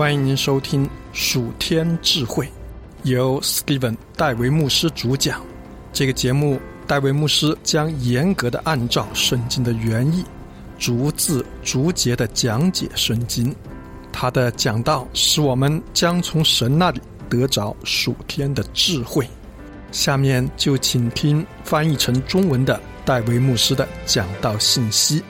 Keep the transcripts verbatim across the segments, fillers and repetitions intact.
欢迎您收听属天智慧，由 Steven 戴维牧师主讲。这个节目，戴维牧师将严格的按照圣经的原意，逐字逐节的讲解圣经。他的讲道使我们将从神那里得着属天的智慧。下面就请听翻译成中文的戴维牧师的讲道信息。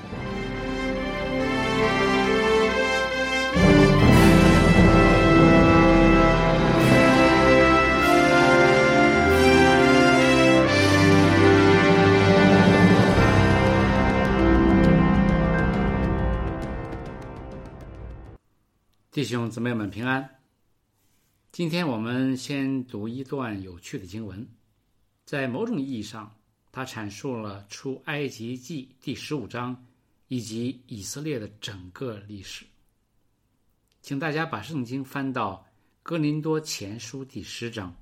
弟兄姊妹们平安。今天我们先读一段有趣的经文，在某种意义上，它阐述了出埃及记第十五章以及以色列的整个历史。请大家把圣经翻到哥林多前书第十章。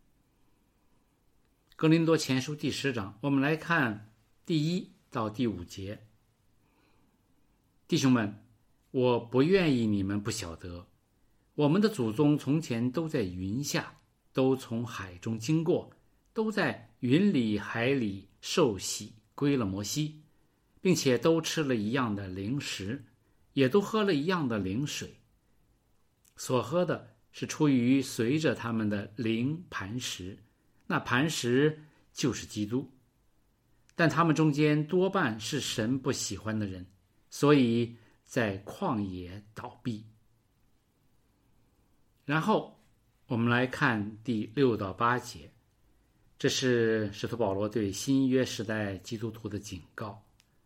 哥林多前书第十章，我们来看第一到第五节。弟兄们，我不愿意你们不晓得，我们的祖宗从前都在云下，都从海中经过，都在云里海里受洗归了摩西，并且都吃了一样的灵食，也都喝了一样的灵水。所喝的是出于随着他们的灵磐石，那磐石就是基督。但他们中间多半是神不喜欢的人，所以在旷野倒闭。然后我们来看第六到八节，这是使徒保罗对新约时代基督徒的警告。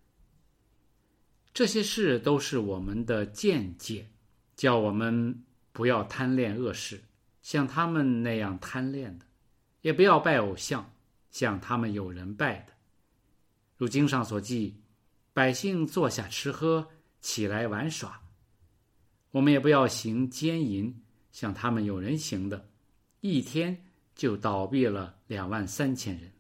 这些事都是我们的见解，叫我们不要贪恋恶事，像他们那样贪恋的，也不要拜偶像，像他们有人拜的。如经上所记，百姓坐下吃喝，起来玩耍。我们也不要行奸淫，像他们有人行的，一天就倒闭了两万三千人。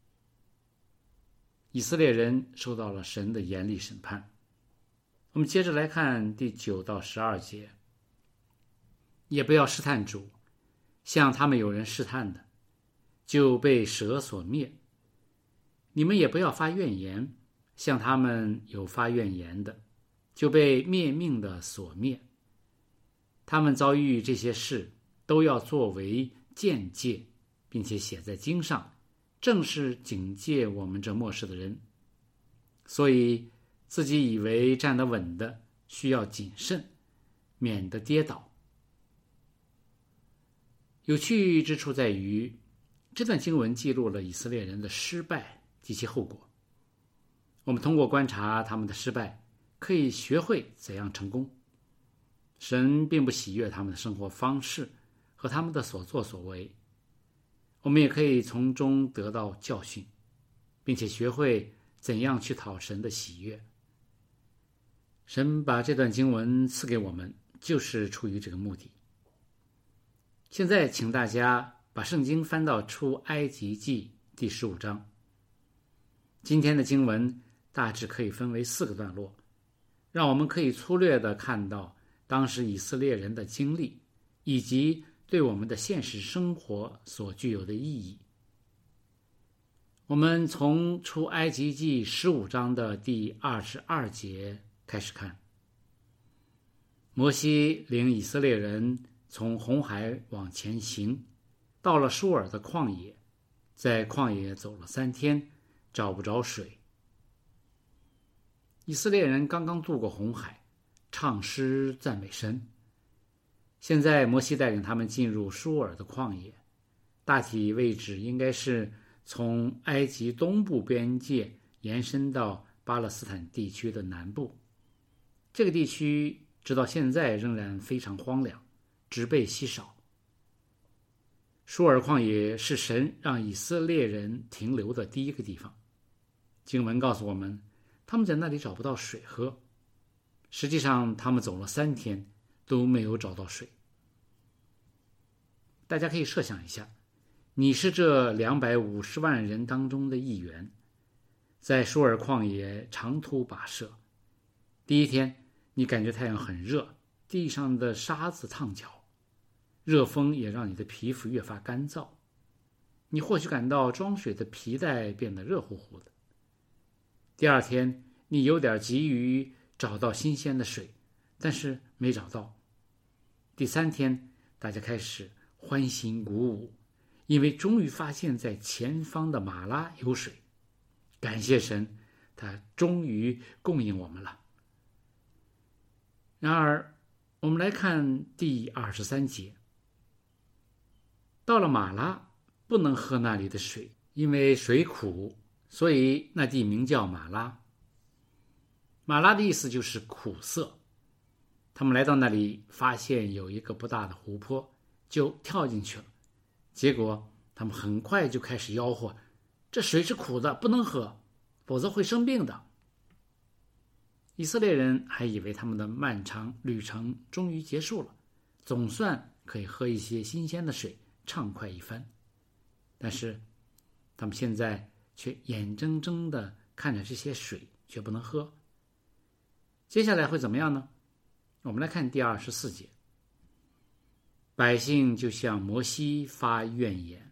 以色列人受到了神的严厉审判。我们接着来看第九到十二节。也不要试探主，像他们有人试探的，就被蛇所灭。你们也不要发怨言，像他们有发怨言的，就被灭命的所灭。他们遭遇这些事，都要作为鉴戒，并且写在经上，正是警戒我们这末世的人。所以自己以为站得稳的，需要谨慎，免得跌倒。有趣之处在于，这段经文记录了以色列人的失败及其后果。我们通过观察他们的失败，可以学会怎样成功。神并不喜悦他们的生活方式和他们的所作所为，我们也可以从中得到教训，并且学会怎样去讨神的喜悦。神把这段经文赐给我们，就是出于这个目的。现在请大家把圣经翻到出埃及记第十五章。今天的经文大致可以分为四个段落，让我们可以粗略地看到当时以色列人的经历，以及对我们的现实生活所具有的意义。我们从出埃及记十五章的第二十二节开始看。摩西领以色列人从红海往前行，到了舒尔的旷野，在旷野走了三天，找不着水。以色列人刚刚渡过红海，唱诗赞美神。现在摩西带领他们进入舒尔的旷野，大体位置应该是从埃及东部边界延伸到巴勒斯坦地区的南部。这个地区直到现在仍然非常荒凉，植被稀少。舒尔旷野是神让以色列人停留的第一个地方。经文告诉我们，他们在那里找不到水喝。实际上他们走了三天都没有找到水。大家可以设想一下，你是这两百五十万人当中的一员，在舒尔旷野长途跋涉。第一天你感觉太阳很热， 地上的沙子烫脚，热风也让你的皮肤越发干燥。你或许感到装水的皮带变得热乎乎的。第二天，你有点急于找到新鲜的水，但是没找到。第三天，大家开始欢欣鼓舞，因为终于发现在前方的马拉有水。感谢神，他终于供应我们了。然而，我们来看第二十三节。到了马拉，不能喝那里的水，因为水苦，所以那地名叫马拉。马拉的意思就是苦涩。他们来到那里，发现有一个不大的湖泊，就跳进去了。结果他们很快就开始吆喝，这水是苦的，不能喝，否则会生病的。以色列人还以为他们的漫长旅程终于结束了，总算可以喝一些新鲜的水，畅快一番。但是他们现在却眼睁睁地看着这些水却不能喝。接下来会怎么样呢？我们来看第二十四节。百姓就向摩西发怨言。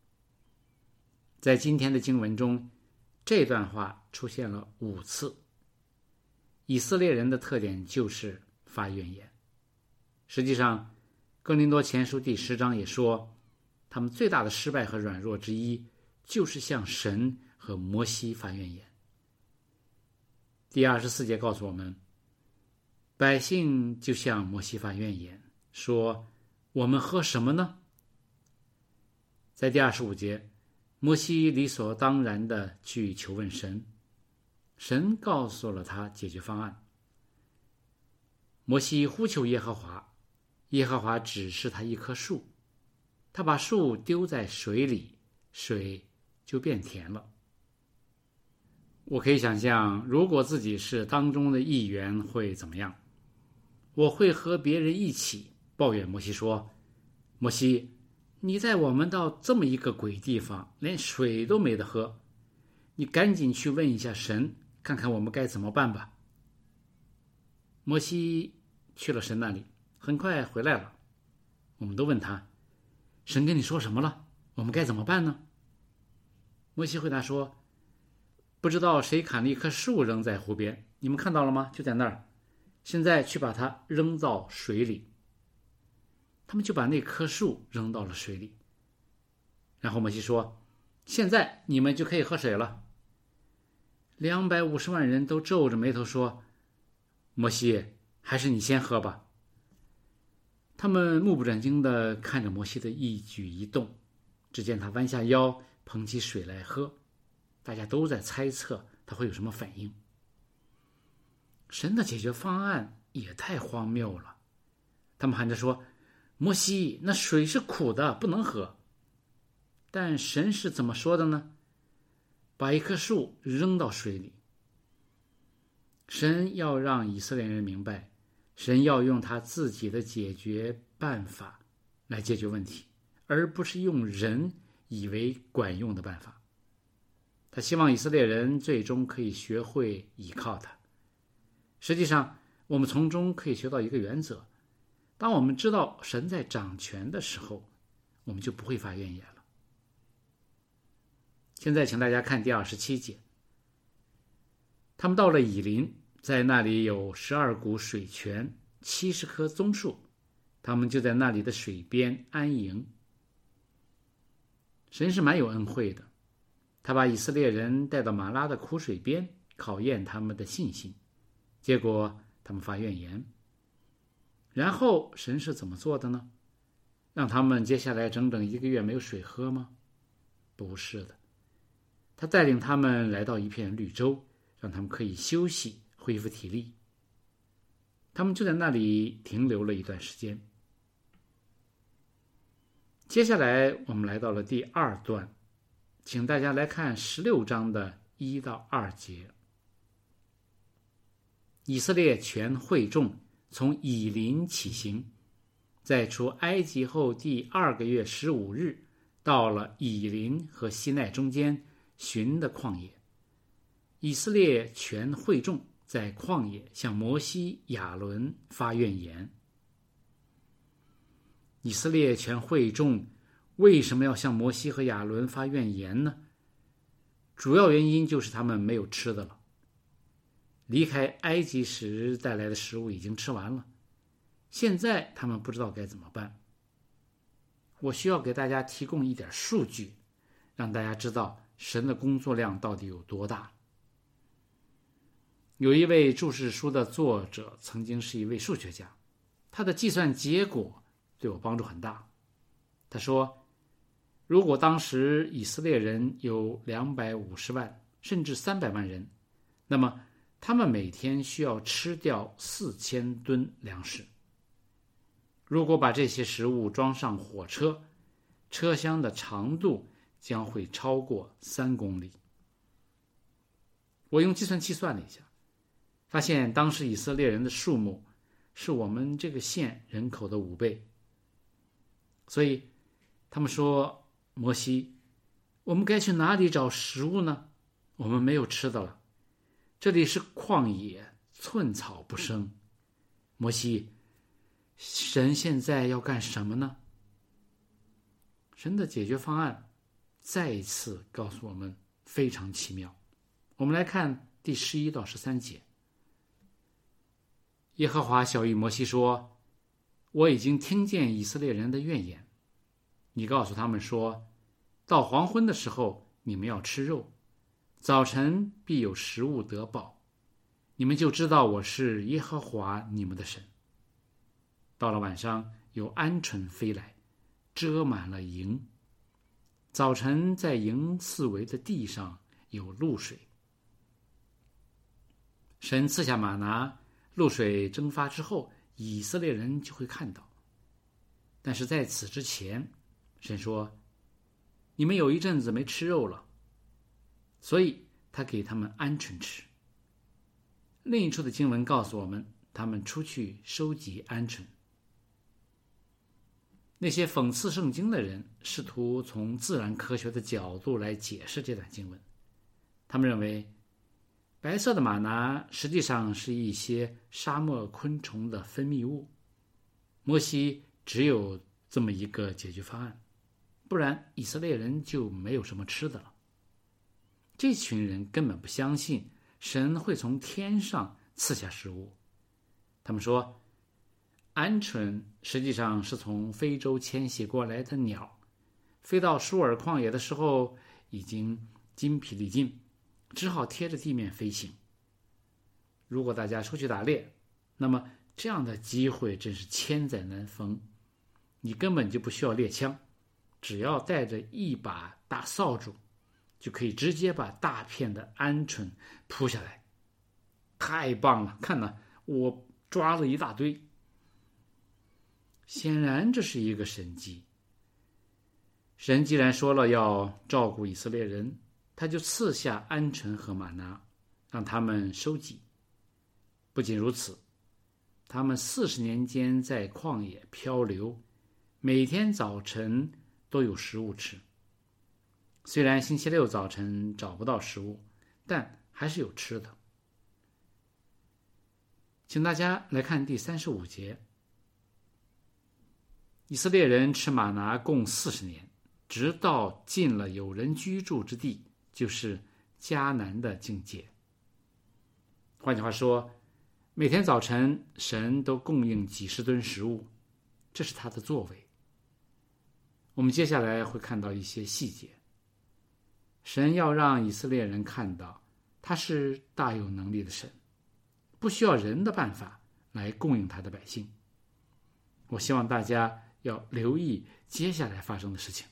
在今天的经文中，这段话出现了五次。以色列人的特点就是发怨言。实际上，哥林多前书第十章也说，他们最大的失败和软弱之一，就是向神和摩西发怨言。第二十四节告诉我们，百姓就向摩西发怨言，说，我们喝什么呢？在第二十五节，摩西理所当然地去求问神，神告诉了他解决方案。摩西呼求耶和华，耶和华指示他一棵树，他把树丢在水里，水就变甜了。我可以想象，如果自己是当中的一员会怎么样。我会和别人一起抱怨摩西说，摩西，你带我们到这么一个鬼地方，连水都没得喝，你赶紧去问一下神，看看我们该怎么办吧。摩西去了神那里，很快回来了。我们都问他，神跟你说什么了？我们该怎么办呢？摩西回答说，不知道谁砍了一棵树扔在湖边，你们看到了吗？就在那儿，现在去把它扔到水里。他们就把那棵树扔到了水里。然后摩西说，现在你们就可以喝水了。两百五十万人都皱着眉头说，摩西，还是你先喝吧。他们目不转睛地看着摩西的一举一动，只见他弯下腰捧起水来喝，大家都在猜测他会有什么反应。神的解决方案也太荒谬了，他们喊着说，摩西，那水是苦的，不能喝。但神是怎么说的呢？把一棵树扔到水里。神要让以色列人明白，神要用他自己的解决办法来解决问题，而不是用人以为管用的办法。他希望以色列人最终可以学会依靠他。实际上，我们从中可以学到一个原则，当我们知道神在掌权的时候，我们就不会发怨言了。现在请大家看第二十七节。他们到了以琳，在那里有十二股水泉，七十棵棕树，他们就在那里的水边安营。神是蛮有恩惠的，他把以色列人带到马拉的苦水边，考验他们的信心，结果他们发怨言。然后神是怎么做的呢？让他们接下来整整一个月没有水喝吗？不是的，他带领他们来到一片绿洲，让他们可以休息恢复体力。他们就在那里停留了一段时间。接下来我们来到了第二段，请大家来看十六章的一到二节。以色列全会众从以琳起行，在出埃及后第二个月十五日，到了以琳和西奈中间寻的旷野。以色列全会众在旷野向摩西、亚伦发怨言， 以色列全会众为什么要向摩西和亚伦发怨言呢？主要原因就是他们没有吃的了。离开埃及时带来的食物已经吃完了，现在他们不知道该怎么办。我需要给大家提供一点数据，让大家知道神的工作量到底有多大。有一位注释书的作者曾经是一位数学家，他的计算结果对我帮助很大。他说，如果当时以色列人有两百五十万甚至三百万人，那么他们每天需要吃掉四千吨粮食。如果把这些食物装上火车，车厢的长度将会超过三公里。我用计算器算了一下，发现当时以色列人的数目是我们这个县人口的五倍。所以他们说，摩西，我们该去哪里找食物呢？我们没有吃的了，这里是旷野，寸草不生。摩西，神现在要干什么呢？神的解决方案再一次告诉我们非常奇妙。我们来看第十一到十三节。耶和华晓谕摩西说，我已经听见以色列人的怨言，你告诉他们说，到黄昏的时候你们要吃肉，早晨必有食物得饱，你们就知道我是耶和华你们的神。到了晚上，有鹌鹑飞来，遮满了营。早晨在营四围的地上有露水。神赐下玛拿，露水蒸发之后，以色列人就会看到。但是在此之前，神说，你们有一阵子没吃肉了，所以他给他们鹌鹑吃。另一处的经文告诉我们，他们出去收集鹌鹑。那些讽刺圣经的人试图从自然科学的角度来解释这段经文。他们认为白色的玛拿实际上是一些沙漠昆虫的分泌物。摩西只有这么一个解决方案，不然以色列人就没有什么吃的了。这群人根本不相信神会从天上赐下食物。他们说，鹌鹑实际上是从非洲迁徙过来的鸟，飞到舒尔旷野的时候已经筋疲力尽，只好贴着地面飞行。如果大家出去打猎，那么这样的机会真是千载难逢。你根本就不需要猎枪，只要带着一把大扫帚，就可以直接把大片的鹌鹑扑下来。太棒了，看呐，我抓了一大堆。显然这是一个神迹。神既然说了要照顾以色列人，他就赐下鹌鹑和玛拿，让他们收集。不仅如此，他们四十年间在旷野漂流，每天早晨都有食物吃。虽然星期六早晨找不到食物，但还是有吃的。请大家来看第三十五节。以色列人吃玛拿共四十年，直到进了有人居住之地，就是迦南的境界。换句话说，每天早晨神都供应几十吨食物，这是他的作为。我们接下来会看到一些细节。神要让以色列人看到他是大有能力的神，不需要人的办法来供应他的百姓。我希望大家要留意接下来发生的事情。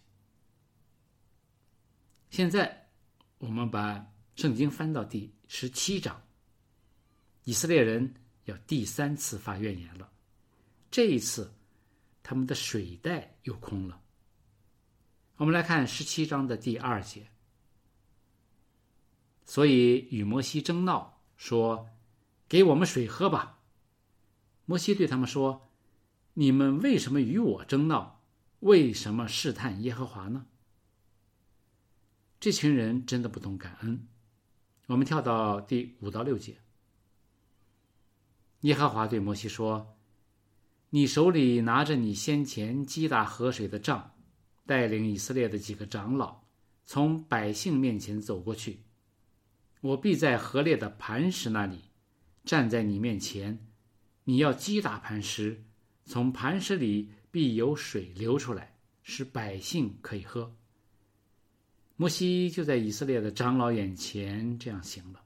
现在我们把圣经翻到第十七章，以色列人要第三次发怨言了。这一次他们的水袋又空了。我们来看十七章的第二节。所以与摩西争闹，说，给我们水喝吧。摩西对他们说，你们为什么与我争闹？为什么试探耶和华呢？这群人真的不懂感恩。我们跳到第五到六节。耶和华对摩西说， 你手里拿着你先前击打河水的杖，带领以色列的几个长老从百姓面前走过去，我必在河裂的磐石那里站在你面前，你要击打磐石，从磐石里必有水流出来，使百姓可以喝。摩西就在以色列的长老眼前这样行了。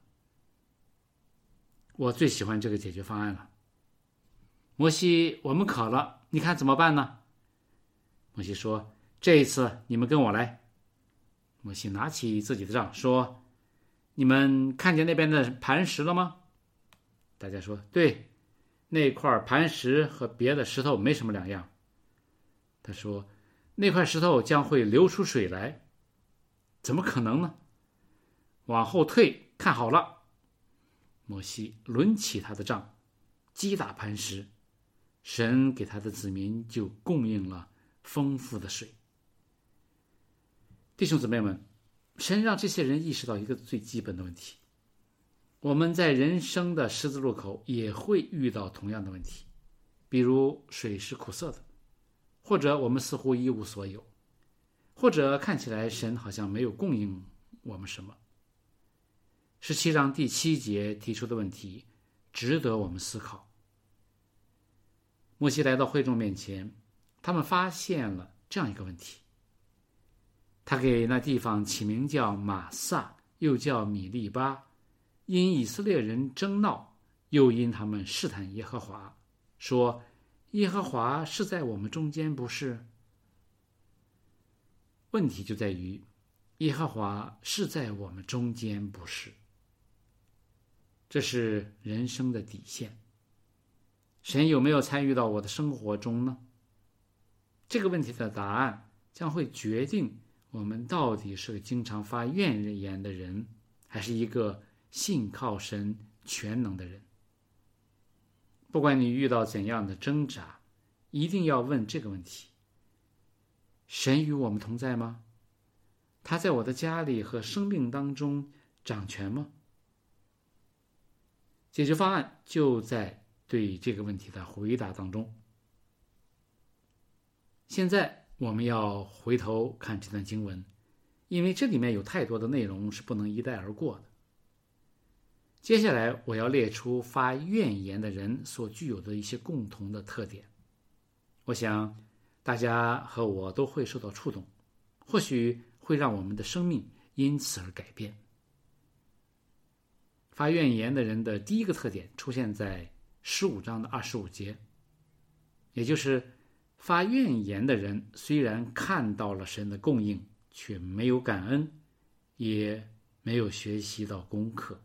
我最喜欢这个解决方案了。摩西，我们渴了，你看怎么办呢？摩西说，这一次你们跟我来。摩西拿起自己的杖说，你们看见那边的磐石了吗？大家说，对，那块磐石和别的石头没什么两样。他说，那块石头将会流出水来。怎么可能呢？往后退，看好了。摩西抡起他的杖，击打磐石，神给他的子民就供应了丰富的水。弟兄姊妹们，神让这些人意识到一个最基本的问题，我们在人生的十字路口也会遇到同样的问题，比如水是苦涩的，或者我们似乎一无所有，或者看起来神好像没有供应我们什么。十七章第七节提出的问题值得我们思考。摩西来到会众面前，他们发现了这样一个问题。他给那地方起名叫玛撒，又叫米利巴，因以色列人争闹，又因他们试探耶和华，说耶和华是在我们中间不是？问题就在于耶和华是在我们中间不是。这是人生的底线。神有没有参与到我的生活中呢？这个问题的答案将会决定我们到底是个经常发怨言的人，还是一个信靠神全能的人。不管你遇到怎样的挣扎，一定要问这个问题：神与我们同在吗？他在我的家里和生命当中掌权吗？解决方案就在对这个问题的回答当中。现在我们要回头看这段经文，因为这里面有太多的内容是不能一带而过的。接下来我要列出发怨言的人所具有的一些共同的特点，我想大家和我都会受到触动，或许会让我们的生命因此而改变。发怨言的人的第一个特点出现在十五章的二十五节，也就是发怨言的人虽然看到了神的供应，却没有感恩，也没有学习到功课。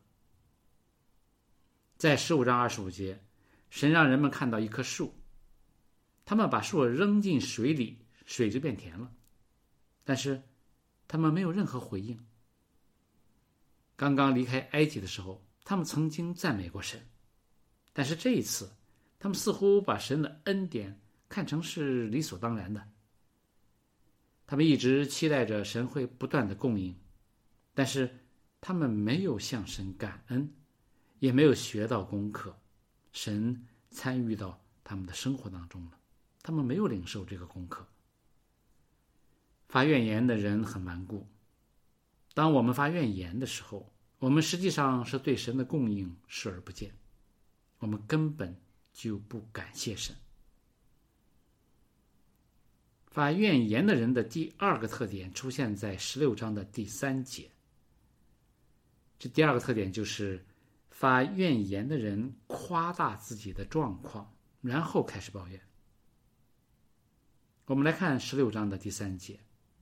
在十五章二十五节，神让人们看到一棵树，他们把树扔进水里，水就变甜了，但是他们没有任何回应。刚刚离开埃及的时候，他们曾经赞美过神，但是这一次他们似乎把神的恩典看成是理所当然的。他们一直期待着神会不断的供应，但是他们没有向神感恩，也没有学到功课，神参与到他们的生活当中了，他们没有领受这个功课。发怨言的人很顽固，当我们发怨言的时候，我们实际上是对神的供应视而不见，我们根本就不感谢神。发怨言的人的第二个特点出现在十六章的第三节。这第二个特点就是发怨言的人夸大自己的状况，然后开始抱怨。我们来看十六章的第三节，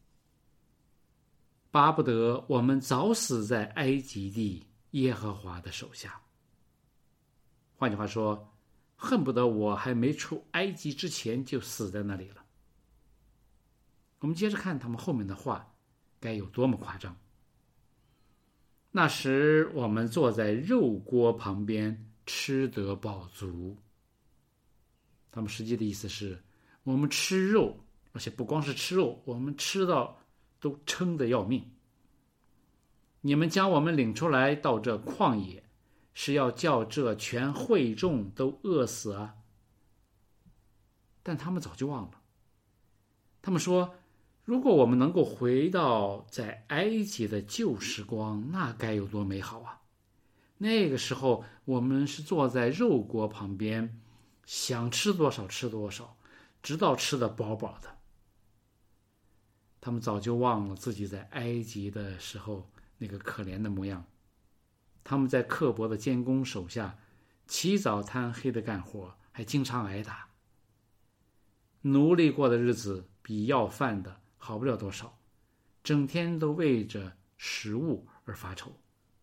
巴不得我们早死在埃及地耶和华的手下。换句话说，恨不得我还没出埃及之前就死在那里了。我们接着看他们后面的话该有多么夸张。那时我们坐在肉锅旁边，吃得饱足。他们实际的意思是，我们吃肉，而且不光是吃肉，我们吃到都撑得要命。你们将我们领出来到这旷野，是要叫这全会众都饿死啊？ 但他们早就忘了。他们说，如果我们能够回到在埃及的旧时光，那该有多美好啊！那个时候我们是坐在肉锅旁边，想吃多少吃多少，直到吃得饱饱的。他们早就忘了自己在埃及的时候那个可怜的模样。他们在刻薄的监工手下起早贪黑的干活，还经常挨打。奴隶过的日子比要饭的好不了多少，整天都为着食物而发愁。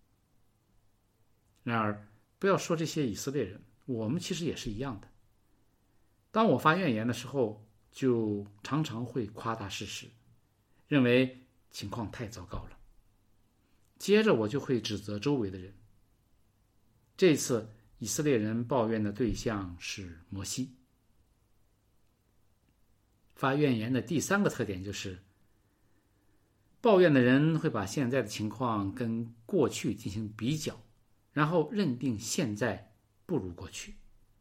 然而，不要说这些以色列人，我们其实也是一样的。当我发怨言的时候，就常常会夸大事实，认为情况太糟糕了。接着我就会指责周围的人。这次以色列人抱怨的对象是摩西。发怨言的第三个特点就是，抱怨的人会把现在的情况跟过去进行比较，然后认定现在不如过去。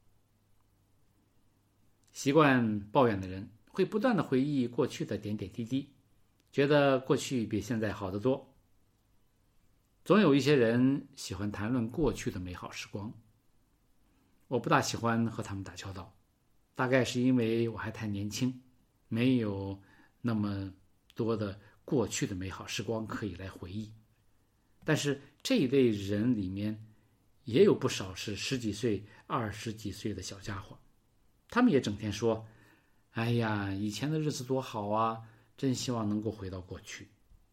习惯抱怨的人会不断的回忆过去的点点滴滴，觉得过去比现在好得多。总有一些人喜欢谈论过去的美好时光，我不大喜欢和他们打交道，大概是因为我还太年轻，没有那么多的过去的美好时光可以来回忆。但是这一类人里面也有不少是十几岁、二十几岁的小家伙，他们也整天说：“哎呀，以前的日子多好啊，真希望能够回到过去。”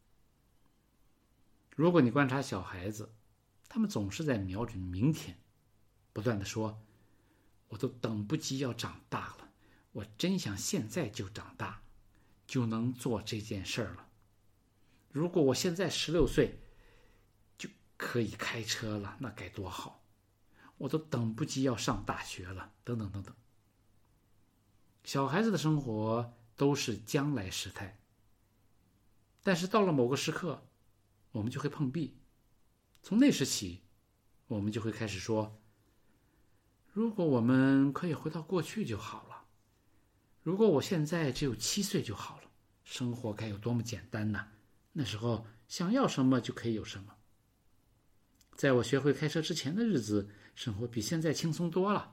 如果你观察小孩子，他们总是在瞄准明天，不断的说：“我都等不及要长大了，我真想现在就长大，就能做这件事儿了。如果我现在十六岁，就可以开车了，那该多好！我都等不及要上大学了，等等等等。”小孩子的生活都是将来时态，但是到了某个时刻，我们就会碰壁。从那时起，我们就会开始说：“如果我们可以回到过去就好了。如果我现在只有七岁就好了，生活该有多么简单呐！那时候想要什么就可以有什么。在我学会开车之前的日子，生活比现在轻松多了。”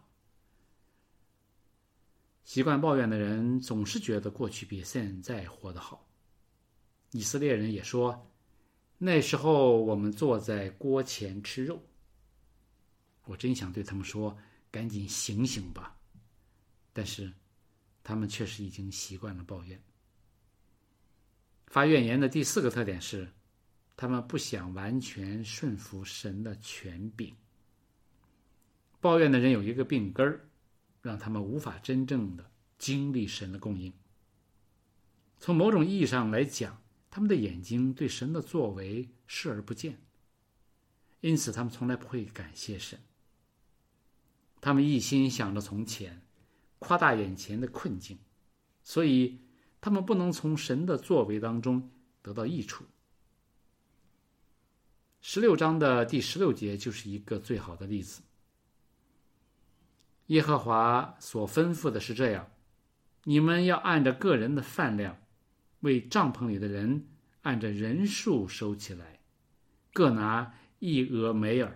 习惯抱怨的人总是觉得过去比现在活得好。以色列人也说：“那时候我们坐在锅前吃肉。”我真想对他们说：“赶紧醒醒吧！”但是他们确实已经习惯了抱怨。发怨言的第四个特点是，他们不想完全顺服神的权柄。抱怨的人有一个病根儿，让他们无法真正的经历神的供应。从某种意义上来讲，他们的眼睛对神的作为视而不见，因此他们从来不会感谢神。他们一心想着从前，夸大眼前的困境，所以他们不能从神的作为当中得到益处。十六章的第十六节就是一个最好的例子。耶和华所吩咐的是这样：你们要按着个人的饭量，为帐篷里的人按着人数收起来，各拿一俄梅尔。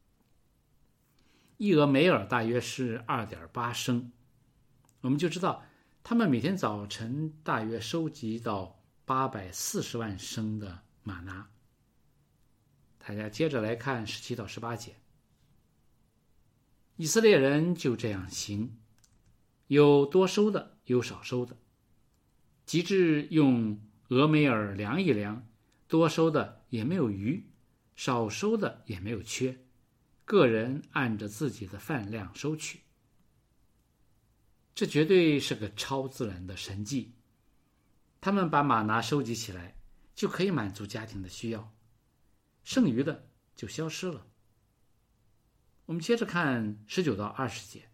一俄梅尔大约是 二点八升，我们就知道他们每天早晨大约收集到八百四十万升的玛拿。大家接着来看十七到十八节。以色列人就这样行，有多收的，有少收的。及至用俄梅尔量一量，多收的也没有余，少收的也没有缺，个人按着自己的饭量收取。这绝对是个超自然的神迹。他们把玛拿收集起来，就可以满足家庭的需要，剩余的就消失了。我们接着看十九到二十节。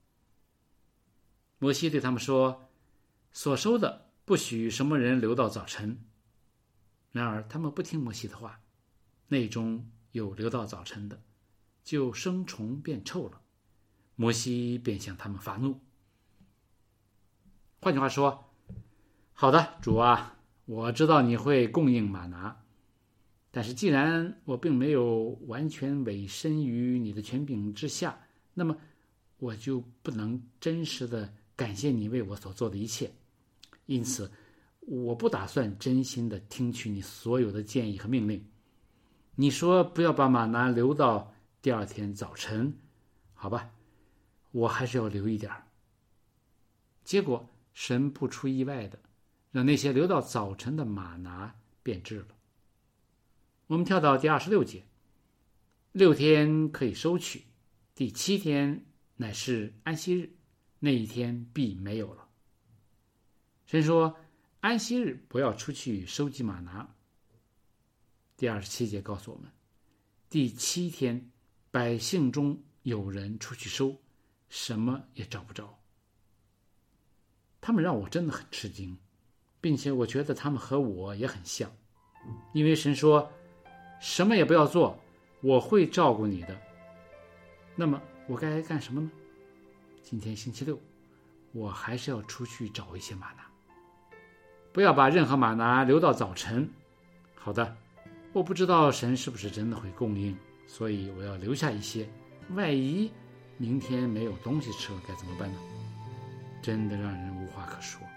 摩西对他们说：所收的不许什么人留到早晨。然而他们不听摩西的话，内中有留到早晨的，就生虫变臭了。摩西便向他们发怒。 换句话说，好的，主啊，我知道你会供应玛拿，但是既然我并没有完全委身于你的权柄之下，那么我就不能真实的感谢你为我所做的一切。因此我不打算真心的听取你所有的建议和命令。你说不要把玛拿留到第二天早晨，好吧，我还是要留一点。结果神不出意外的让那些留到早晨的玛拿变质了。我们跳到第二十六节，六天可以收取，第七天乃是安息日，那一天必没有了。神说安息日不要出去收集玛拿。第二十七节告诉我们，第七天百姓中有人出去收，什么也找不着。他们让我真的很吃惊，并且我觉得他们和我也很像，因为神说什么也不要做，我会照顾你的。那么我该干什么呢？今天星期六，我还是要出去找一些玛拿，不要把任何玛拿留到早晨。好的，我不知道神是不是真的会供应，所以我要留下一些，万一明天没有东西吃了该怎么办呢？真的让人无话可说。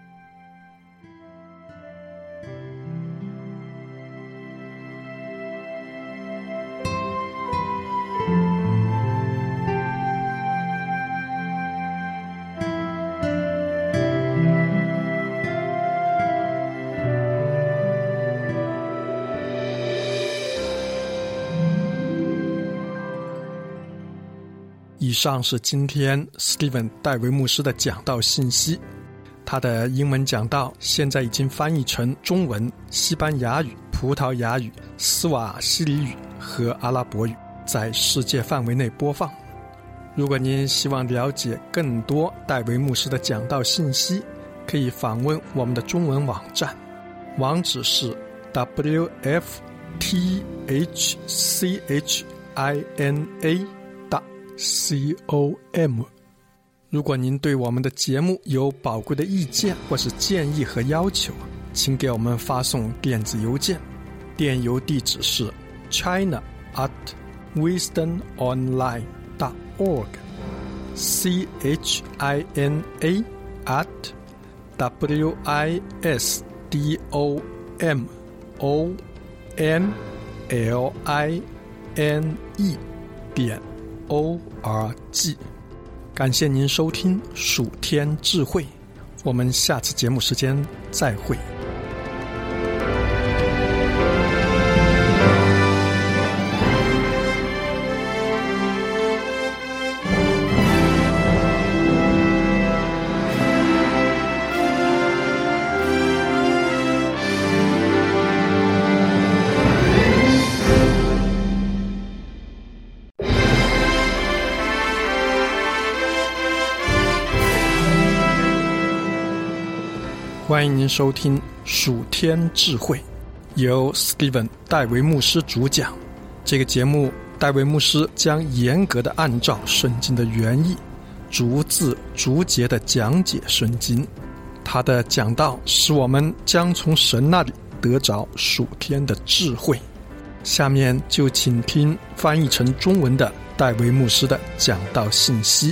以上是今天 Steven 戴维牧师的讲道信息。他的英文讲道现在已经翻译成中文、西班牙语、葡萄牙语、斯瓦希里语和阿拉伯语，在世界范围内播放。如果您希望了解更多戴维牧师的讲道信息，可以访问我们的中文网站，网址是 w f t h c h i n a com。 如果您对我们的节目有宝贵的意见或是建议和要求，请给我们发送电子邮件，电邮地址是 china at wisdom online dot org c h i n a at w i s d o m o n l i n e 点 o r g。 感谢您收听属天智慧，我们下次节目时间再会。欢迎您收听属天智慧，由 Steven 戴维牧师主讲。这个节目戴维牧师将严格的按照圣经的原意，逐字逐节的讲解圣经。他的讲道使我们将从神那里得着属天的智慧。下面就请听翻译成中文的戴维牧师的讲道信息。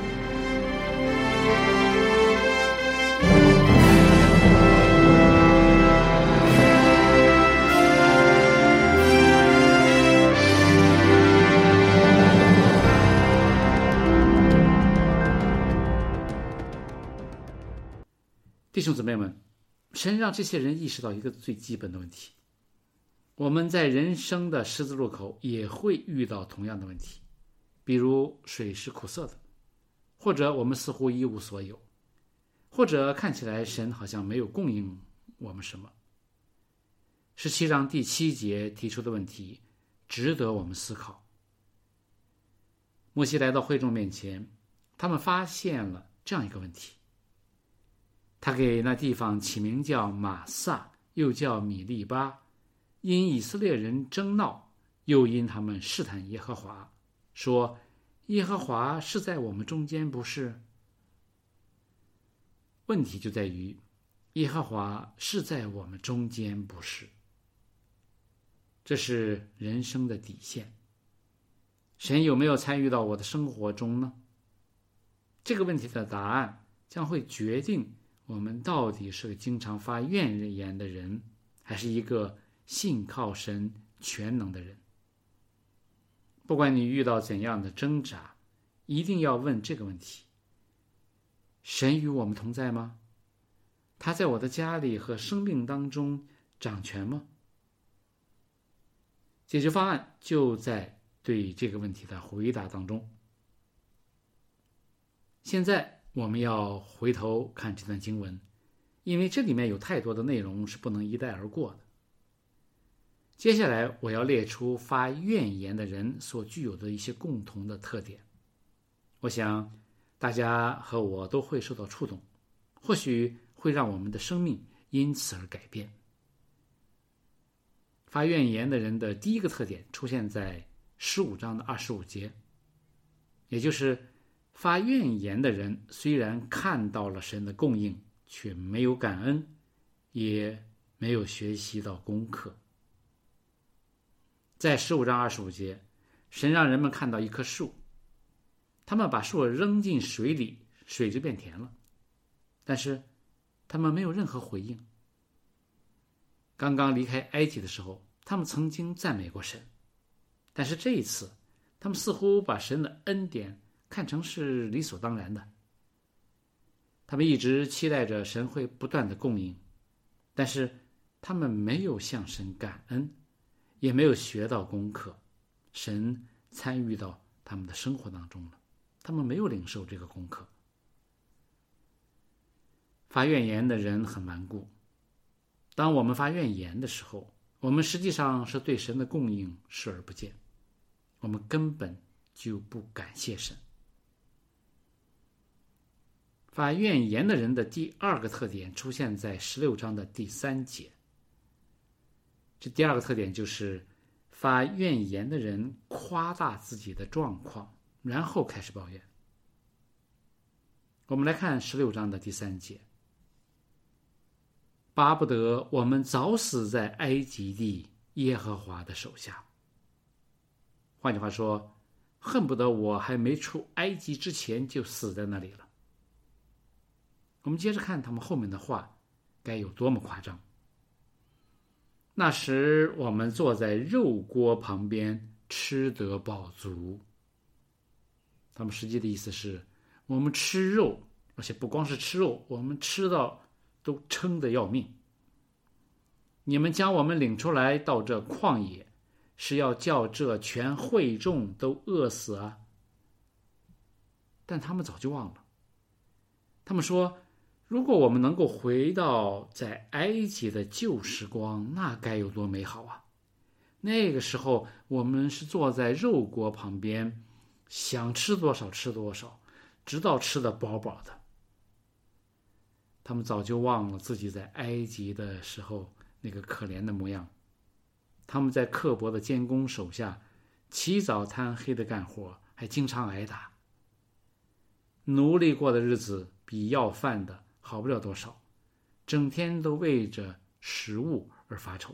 弟兄姊妹们，神让这些人意识到一个最基本的问题：我们在人生的十字路口也会遇到同样的问题，比如水是苦涩的，或者我们似乎一无所有，或者看起来神好像没有供应我们什么。十七章第七节提出的问题值得我们思考。摩西来到会众面前，他们发现了这样一个问题。他给那地方起名叫玛撒，又叫米利巴，因以色列人争闹，又因他们试探耶和华，说耶和华是在我们中间不是？ 问题就在于耶和华是在我们中间，不是？这是人生的底线。神有没有参与到我的生活中呢？这个问题的答案将会决定我们到底是个经常发怨言的人，还是一个信靠神全能的人。不管你遇到怎样的挣扎，一定要问这个问题：神与我们同在吗？他在我的家里和生命当中掌权吗？解决方案就在对这个问题的回答当中。现在我们要回头看这段经文，因为这里面有太多的内容是不能一带而过的。接下来我要列出发怨言的人所具有的一些共同的特点，我想大家和我都会受到触动，或许会让我们的生命因此而改变。发怨言的人的第一个特点出现在十五章的二十五节，也就是发怨言的人虽然看到了神的供应，却没有感恩，也没有学习到功课。在十五章二十五节，神让人们看到一棵树，他们把树扔进水里，水就变甜了，但是他们没有任何回应。刚刚离开埃及的时候，他们曾经赞美过神，但是这一次他们似乎把神的恩典看成是理所当然的。他们一直期待着神会不断的供应，但是他们没有向神感恩，也没有学到功课，神参与到他们的生活当中了，他们没有领受这个功课。发怨言的人很顽固，当我们发怨言的时候，我们实际上是对神的供应视而不见，我们根本就不感谢神。发怨言的人的第二个特点出现在十六章的第三节。这第二个特点就是发怨言的人夸大自己的状况，然后开始抱怨。我们来看十六章的第三节：巴不得我们早死在埃及地耶和华的手下。换句话说，恨不得我还没出埃及之前就死在那里了。我们接着看他们后面的话，该有多么夸张。那时我们坐在肉锅旁边，吃得饱足。他们实际的意思是，我们吃肉，而且不光是吃肉，我们吃到都撑得要命。你们将我们领出来到这旷野，是要叫这全会众都饿死啊！但他们早就忘了。他们说，如果我们能够回到在埃及的旧时光，那该有多美好啊！那个时候我们是坐在肉锅旁边，想吃多少吃多少，直到吃得饱饱的。他们早就忘了自己在埃及的时候那个可怜的模样。他们在刻薄的监工手下起早贪黑的干活，还经常挨打。奴隶过的日子比要饭的好不了多少，整天都为着食物而发愁。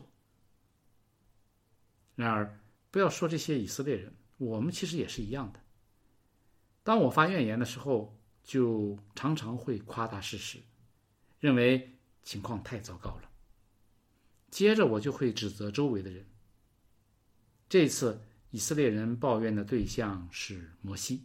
然而不要说这些以色列人，我们其实也是一样的。当我发怨言的时候，就常常会夸大事实，认为情况太糟糕了，接着我就会指责周围的人。这次以色列人抱怨的对象是摩西。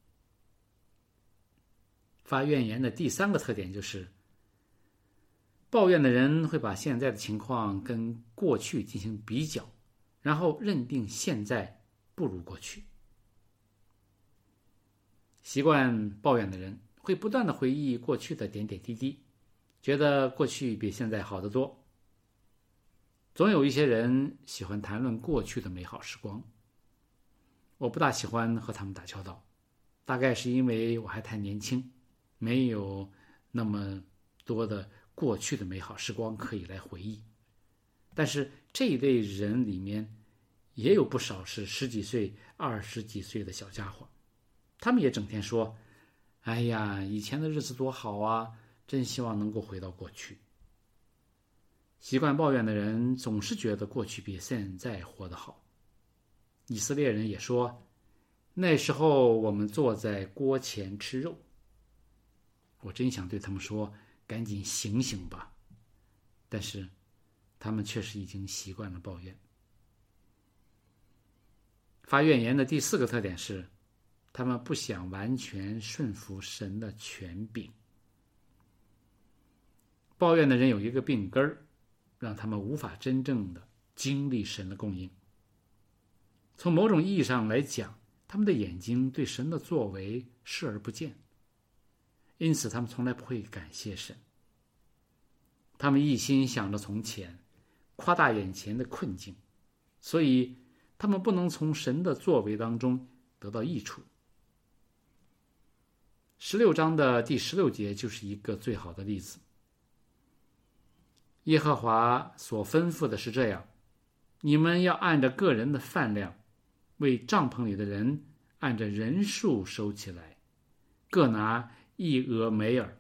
发怨言的第三个特点就是，抱怨的人会把现在的情况跟过去进行比较，然后认定现在不如过去。习惯抱怨的人会不断的回忆过去的点点滴滴，觉得过去比现在好得多。总有一些人喜欢谈论过去的美好时光，我不大喜欢和他们打交道，大概是因为我还太年轻，没有那么多的过去的美好时光可以来回忆。但是这一类人里面也有不少是十几岁、二十几岁的小家伙，他们也整天说，哎呀，以前的日子多好啊， 真希望能够回到过去。习惯抱怨的人总是觉得过去比现在活得好。以色列人也说，那时候我们坐在锅前吃肉。我真想对他们说，赶紧醒醒吧，但是他们确实已经习惯了抱怨。发怨言的第四个特点是，他们不想完全顺服神的权柄。抱怨的人有一个病根儿，让他们无法真正的经历神的供应。从某种意义上来讲，他们的眼睛对神的作为视而不见，因此他们从来不会感谢神。他们一心想着从前，夸大眼前的困境，所以他们不能从神的作为当中得到益处。十六章的第十六节就是一个最好的例子。耶和华所吩咐的是这样，你们要按着个人的饭量，为帐篷里的人按着人数收起来，各拿一俄梅尔。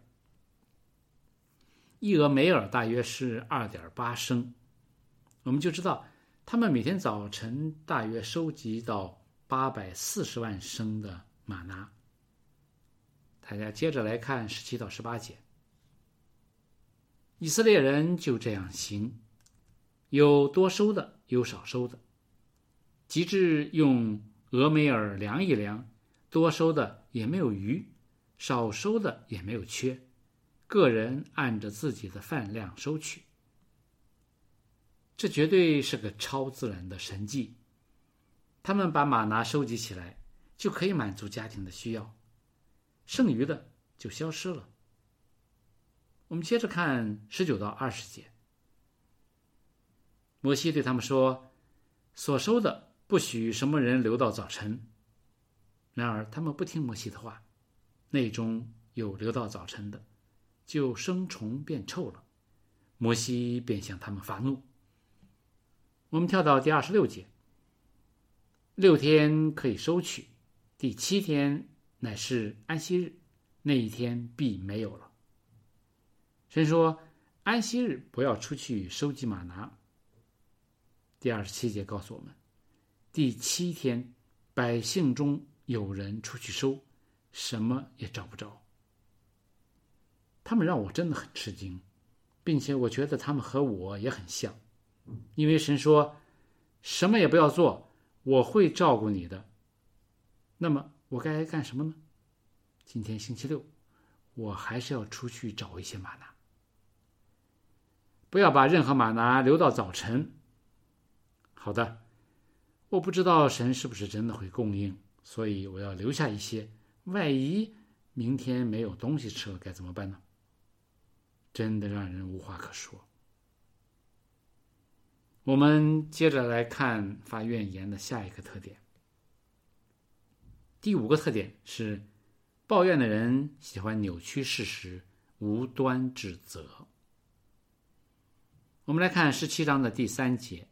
一俄梅尔大约是 二点八升，我们就知道他们每天早晨大约收集到八百四十万升的玛拿。大家接着来看十七到十八节。以色列人就这样行，有多收的，有少收的，及至用俄梅尔量一量，多收的也没有余，少收的也没有缺，个人按着自己的饭量收取。这绝对是个超自然的神迹。他们把玛拿收集起来，就可以满足家庭的需要，剩余的就消失了。我们接着看十九到二十节。摩西对他们说，所收的不许什么人留到早晨。然而他们不听摩西的话，内中有留到早晨的，就生虫变臭了。摩西便向他们发怒。我们跳到第二十六节。六天可以收取，第七天乃是安息日，那一天必没有了。神说，安息日不要出去收集玛拿。第二十七节告诉我们，第七天百姓中有人出去收，什么也找不着。他们让我真的很吃惊，并且我觉得他们和我也很像，因为神说，什么也不要做，我会照顾你的。那么我该干什么呢？今天星期六，我还是要出去找一些玛拿。不要把任何玛拿留到早晨。好的，我不知道神是不是真的会供应，所以我要留下一些，万一明天没有东西吃了该怎么办呢？真的让人无话可说。我们接着来看发怨言的下一个特点。第五个特点是，抱怨的人喜欢扭曲事实，无端指责。我们来看十七章的第三节。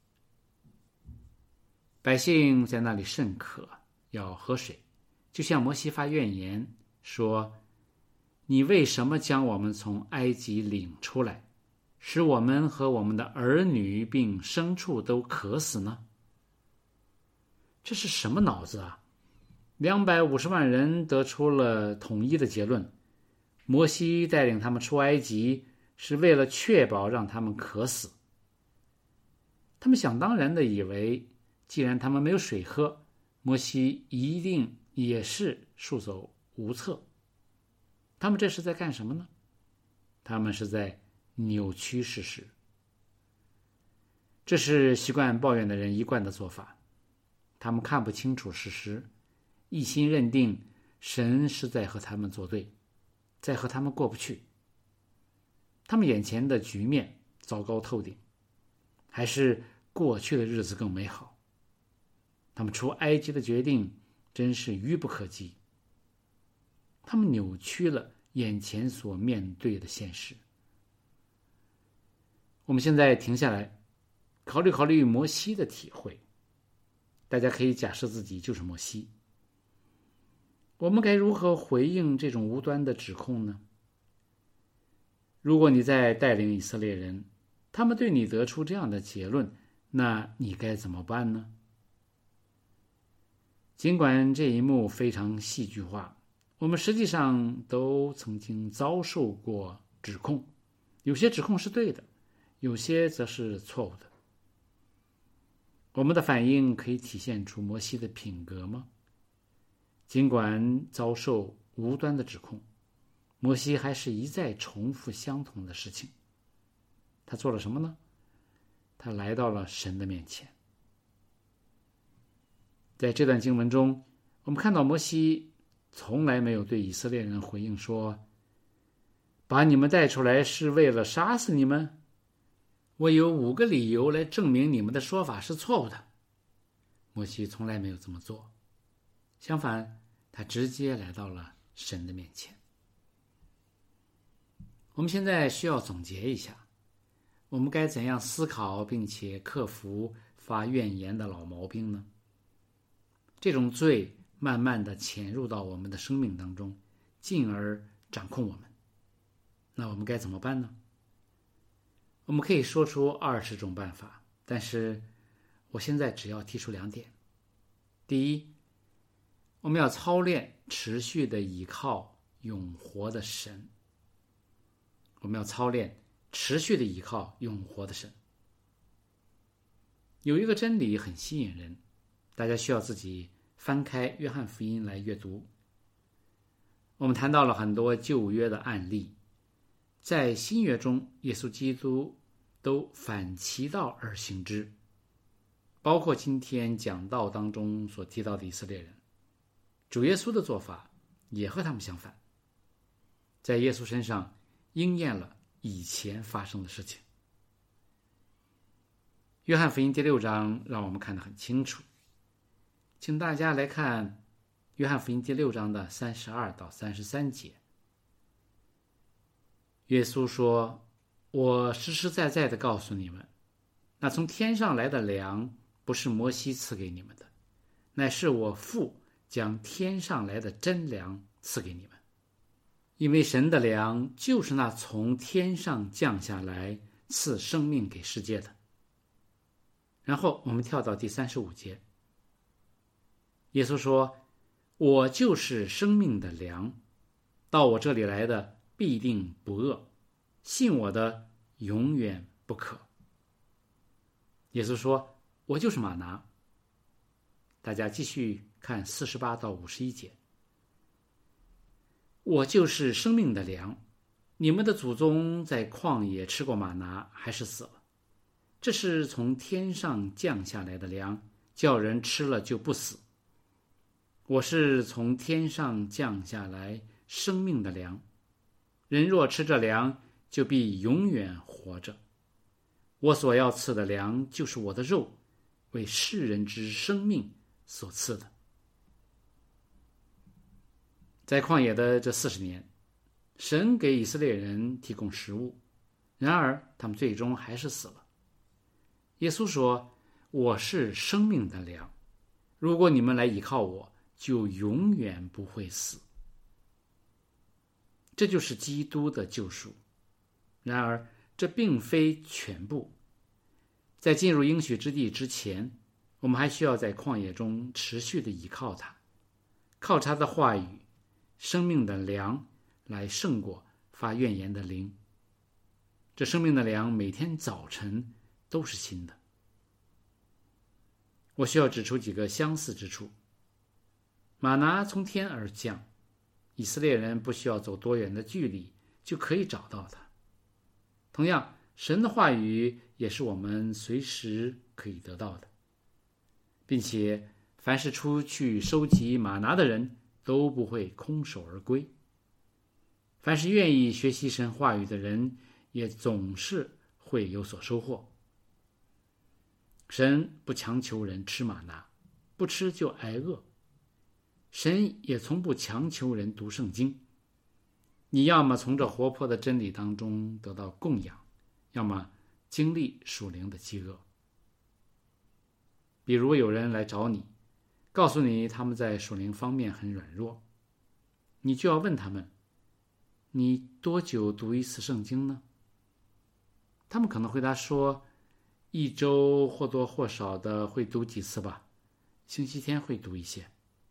百姓在那里甚渴，要喝水，就向摩西发怨言，说，你为什么将我们从埃及领出来，使我们和我们的儿女并牲畜都渴死呢？这是什么脑子啊？两百五十万人得出了统一的结论，摩西带领他们出埃及是为了确保让他们渴死。他们想当然的以为，既然他们没有水喝，摩西一定也是束手无策。他们这是在干什么呢？他们是在扭曲事实。这是习惯抱怨的人一贯的做法。他们看不清楚事实，一心认定神是在和他们作对，在和他们过不去。他们眼前的局面糟糕透顶，还是过去的日子更美好。他们出埃及的决定真是愚不可及。他们扭曲了眼前所面对的现实。我们现在停下来考虑考虑摩西的体会。大家可以假设自己就是摩西。我们该如何回应这种无端的指控呢？ 如果你在带领以色列人，他们对你得出这样的结论，那你该怎么办呢？尽管这一幕非常戏剧化，我们实际上都曾经遭受过指控，有些指控是对的，有些则是错误的。我们的反应可以体现出摩西的品格吗？尽管遭受无端的指控，摩西还是一再重复相同的事情。他做了什么呢？他来到了神的面前。在这段经文中，我们看到摩西从来没有对以色列人回应说，把你们带出来是为了杀死你们，我有五个理由来证明你们的说法是错误的。摩西从来没有这么做，相反，他直接来到了神的面前。我们现在需要总结一下，我们该怎样思考并且克服发怨言的老毛病呢？这种罪慢慢的潜入到我们的生命当中，进而掌控我们。那我们该怎么办呢？我们可以说出二十种办法，但是我现在只要提出两点。第一，我们要操练持续的倚靠永活的神。我们要操练持续的倚靠永活的神。有一个真理很吸引人，大家需要自己翻开约翰福音来阅读。我们谈到了很多旧约的案例，在新约中，耶稣基督都反其道而行之，包括今天讲道当中所提到的以色列人，主耶稣的做法也和他们相反，在耶稣身上应验了以前发生的事情。约翰福音第六章让我们看得很清楚，请大家来看约翰福音第六章的三十二到三十三节。耶稣说，我实实在在的告诉你们，那从天上来的粮不是摩西赐给你们的，乃是我父将天上来的真粮赐给你们。因为神的粮就是那从天上降下来赐生命给世界的。然后我们跳到第三十五节，耶稣说，我就是生命的粮，到我这里来的必定不饿，信我的永远不渴。耶稣说，我就是吗哪。大家继续看四十八到五十一节，我就是生命的粮，你们的祖宗在旷野吃过吗哪，还是死了。这是从天上降下来的粮，叫人吃了就不死。我是从天上降下来生命的粮，人若吃这粮，就必永远活着。我所要赐的粮，就是我的肉，为世人之生命所赐的。在旷野的这四十年，神给以色列人提供食物，然而他们最终还是死了。耶稣说，我是生命的粮，如果你们来依靠我，就永远不会死。这就是基督的救赎。然而这并非全部，在进入应许之地之前，我们还需要在旷野中持续的依靠他，靠他的话语，生命的粮来胜过发怨言的灵。这生命的粮每天早晨都是新的。我需要指出几个相似之处。吗哪从天而降，以色列人不需要走多远的距离就可以找到它。同样，神的话语也是我们随时可以得到的，并且凡是出去收集吗哪的人都不会空手而归。凡是愿意学习神话语的人，也总是会有所收获。神不强求人吃吗哪，不吃就挨饿。神也从不强求人读圣经。你要么从这活泼的真理当中得到供养，要么经历属灵的饥饿。比如有人来找你，告诉你他们在属灵方面很软弱，你就要问他们， 你多久读一次圣经呢？他们可能回答说，一周或多或少的会读几次吧，星期天会读一些。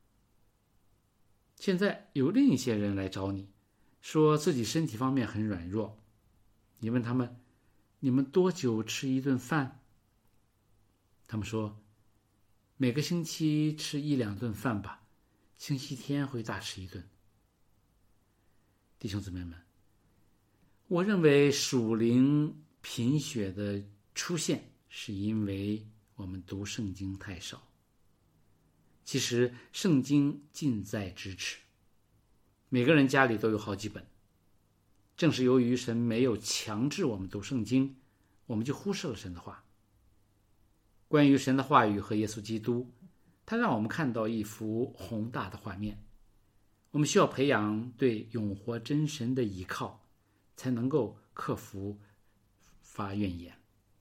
现在有另一些人来找你，说自己身体方面很软弱。你问他们，你们多久吃一顿饭？他们说，每个星期吃一两顿饭吧，星期天会大吃一顿。弟兄姊妹们，我认为属灵贫血的出现是因为我们读圣经太少。其实圣经近在咫尺，每个人家里都有好几本。正是由于神没有强制我们读圣经，我们就忽视了神的话。关于神的话语和耶稣基督，他让我们看到一幅宏大的画面。我们需要培养对永活真神的依靠，才能够克服发怨言。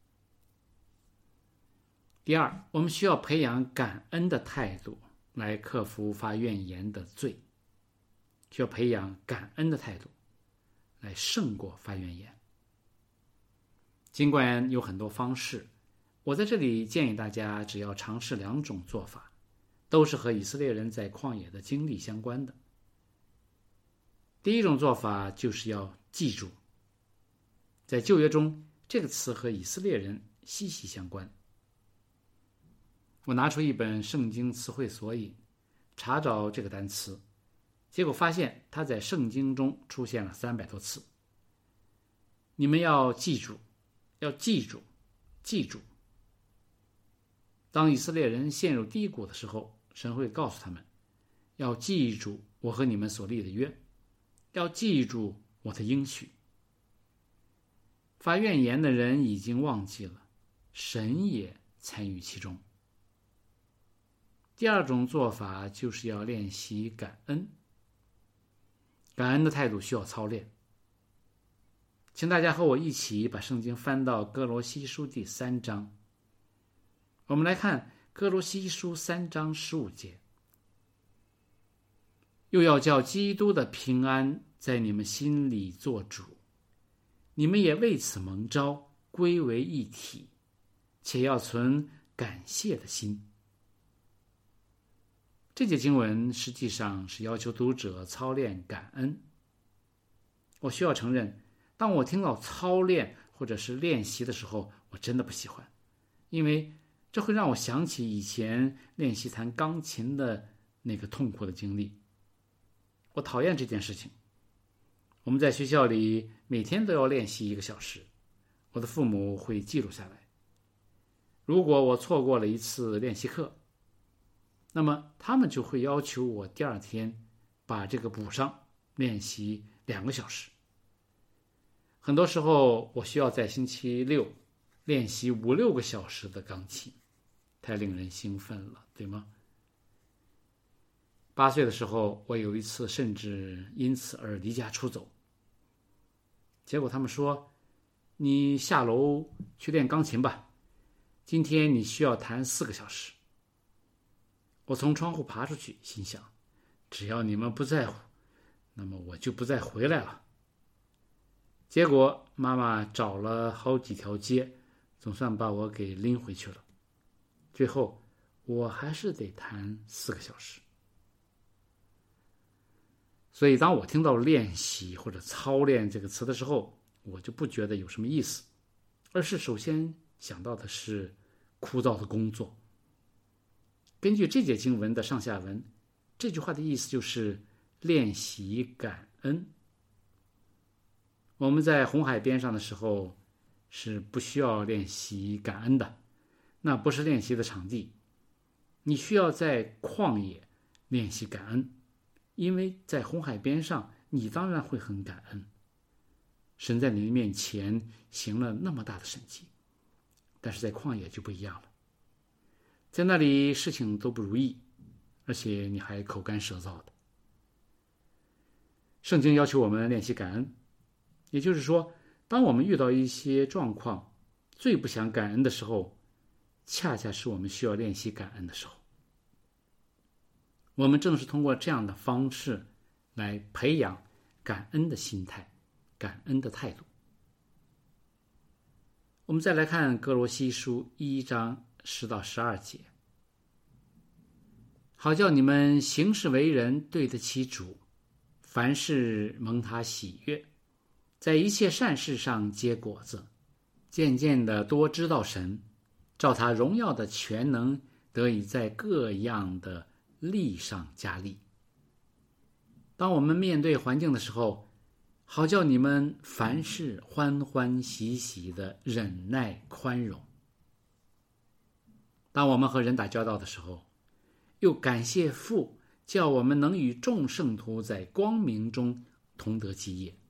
第二，我们需要培养感恩的态度来克服发怨言的罪，需要培养感恩的态度来胜过发怨言。尽管有很多方式，我在这里建议大家只要尝试两种做法，都是和以色列人在旷野的经历相关的。第一种做法就是要记住，在旧约中，这个词和以色列人息息相关。我拿出一本圣经词汇索引，查找这个单词，结果发现它在圣经中出现了三百多次。你们要记住，要记住，记住。当以色列人陷入低谷的时候，神会告诉他们，要记住我和你们所立的约，要记住我的应许。发怨言的人已经忘记了，神也参与其中。第二种做法就是要练习感恩。感恩的态度需要操练。请大家和我一起把圣经翻到哥罗西书第三章。我们来看哥罗西书三章十五节。又要叫基督的平安在你们心里做主，你们也为此蒙召，归为一体，且要存感谢的心。这节经文实际上是要求读者操练感恩。我需要承认，当我听到操练或者是练习的时候，我真的不喜欢，因为这会让我想起以前练习弹钢琴的那个痛苦的经历。我讨厌这件事情。我们在学校里每天都要练习一个小时，我的父母会记录下来。如果我错过了一次练习课，那么他们就会要求我第二天把这个补上，练习两个小时。很多时候我需要在星期六练习五六个小时的钢琴，太令人兴奋了，对吗？八岁的时候，我有一次甚至因此而离家出走。结果他们说，你下楼去练钢琴吧，今天你需要弹四个小时。我从窗户爬出去，心想，只要你们不在乎，那么我就不再回来了。结果妈妈找了好几条街，总算把我给拎回去了。最后我还是得弹四个小时。所以当我听到练习或者操练这个词的时候，我就不觉得有什么意思，而是首先想到的是枯燥的工作。根据这节经文的上下文，这句话的意思就是练习感恩。我们在红海边上的时候是不需要练习感恩的，那不是练习的场地。你需要在旷野练习感恩，因为在红海边上，你当然会很感恩。神在你的面前行了那么大的神迹，但是在旷野就不一样了。在那里事情都不如意，而且你还口干舌燥的。圣经要求我们练习感恩，也就是说，当我们遇到一些状况，最不想感恩的时候，恰恰是我们需要练习感恩的时候。我们正是通过这样的方式来培养感恩的心态、感恩的态度。我们再来看歌罗西书一章十到十二节，好叫你们行事为人对得起主，凡事蒙他喜悦，在一切善事上结果子，渐渐的多知道神，照他荣耀的全能，得以在各样的力上加力。当我们面对环境的时候，好叫你们凡事欢欢喜喜的忍耐宽容。当我们和人打交道的时候，又感谢父，叫我们能与众圣徒在光明中同得基业。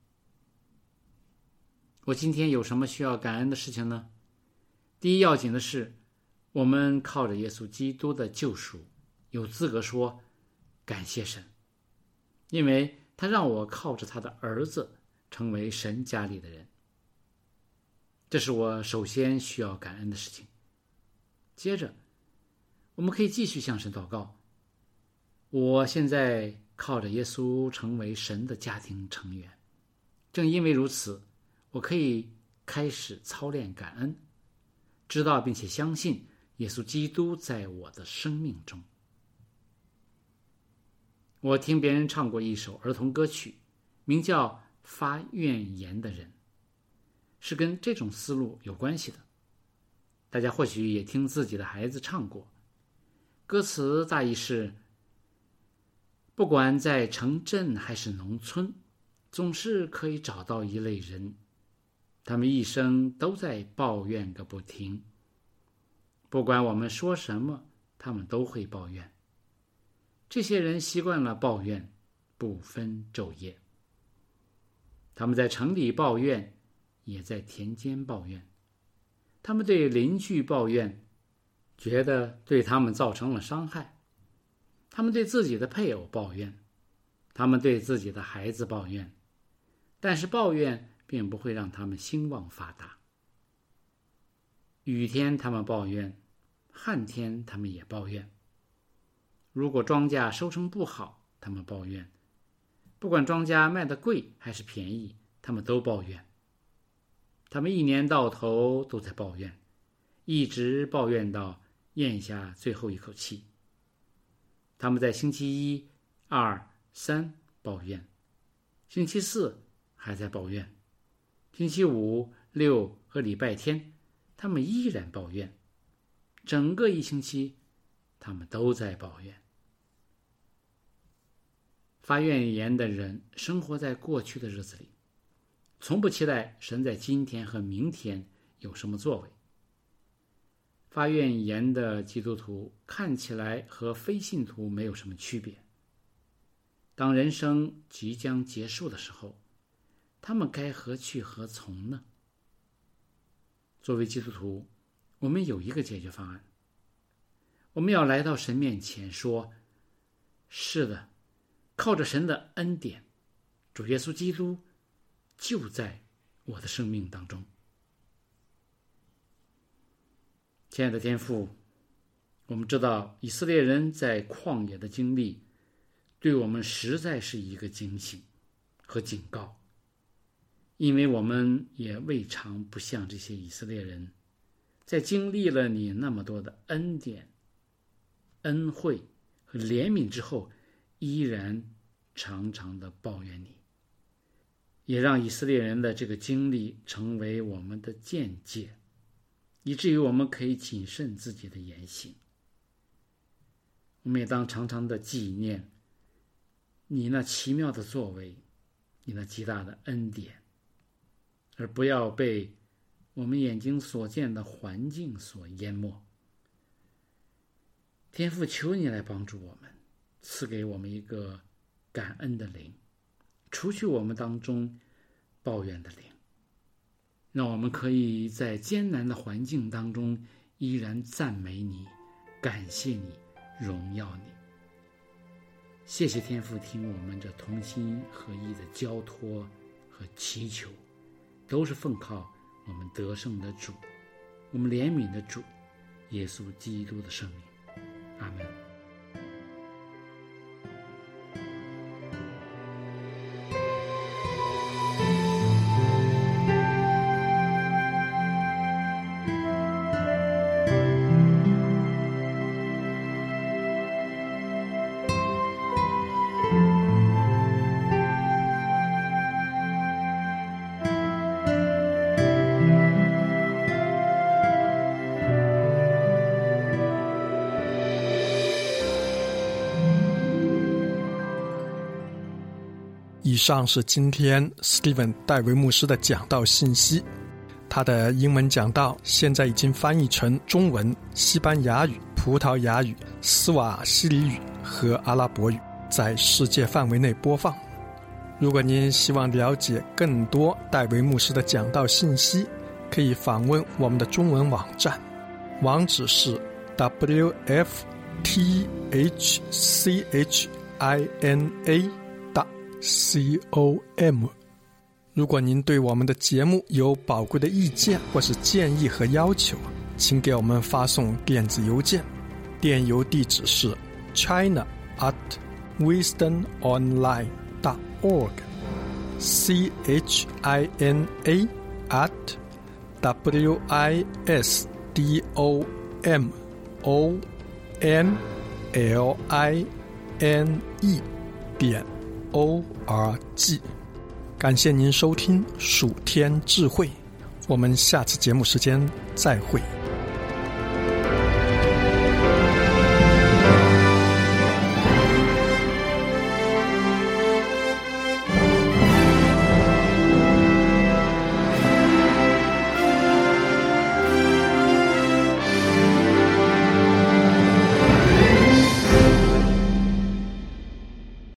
我今天有什么需要感恩的事情呢？第一要紧的是，我们靠着耶稣基督的救赎，有资格说感谢神，因为他让我靠着他的儿子成为神家里的人。这是我首先需要感恩的事情。接着我们可以继续向神祷告，我现在靠着耶稣成为神的家庭成员，正因为如此，我可以开始操练感恩，知道并且相信耶稣基督在我的生命中。我听别人唱过一首儿童歌曲，名叫《发怨言的人》，是跟这种思路有关系的。大家或许也听自己的孩子唱过，歌词大意是：不管在城镇还是农村，总是可以找到一类人，他们一生都在抱怨个不停。不管我们说什么，他们都会抱怨。这些人习惯了抱怨，不分昼夜。他们在城里抱怨，也在田间抱怨。他们对邻居抱怨，觉得对他们造成了伤害。他们对自己的配偶抱怨，他们对自己的孩子抱怨，但是抱怨并不会让他们兴旺发达。雨天他们抱怨，旱天他们也抱怨。如果庄稼收成不好，他们抱怨；不管庄稼卖得贵还是便宜，他们都抱怨。他们一年到头都在抱怨，一直抱怨到咽下最后一口气。他们在星期一、二、三抱怨，星期四还在抱怨，星期五、六和礼拜天，他们依然抱怨。整个一星期，他们都在抱怨。发怨言的人生活在过去的日子里，从不期待神在今天和明天有什么作为。发怨言的基督徒看起来和非信徒没有什么区别。当人生即将结束的时候，他们该何去何从呢？作为基督徒，我们有一个解决方案。我们要来到神面前说，是的，靠着神的恩典，主耶稣基督就在我的生命当中。亲爱的天父，我们知道以色列人在旷野的经历对我们实在是一个警醒和警告，因为我们也未尝不像这些以色列人，在经历了你那么多的恩典、恩惠和怜悯之后，依然常常的抱怨你，也让以色列人的这个经历成为我们的见解，以至于我们可以谨慎自己的言行。我们也当常常的纪念你那奇妙的作为，你那极大的恩典，而不要被我们眼睛所见的环境所淹没。天父，求你来帮助我们，赐给我们一个感恩的灵，除去我们当中抱怨的灵，让我们可以在艰难的环境当中依然赞美你，感谢你，荣耀你。谢谢天父听我们这同心合一的交托和祈求，都是奉靠我们得胜的主，我们怜悯的主耶稣基督的圣名。阿们。 以上是今天 Steven 戴维牧师的讲道信息。他的英文讲道现在已经翻译成中文、西班牙语、葡萄牙语、斯瓦希里语和阿拉伯语，在世界范围内播放。如果您希望了解更多戴维牧师的讲道信息，可以访问我们的中文网站，网址是 w f t h c h i n a 点 com。 如果您对我们的节目有宝贵的意见或是建议和要求，请给我们发送电子邮件，电邮地址是 china at wisdom online dot org c h i n a at w i s d o m o n l i n e 点 o r g。 感谢您收听蜀天智慧，我们下次节目时间再会。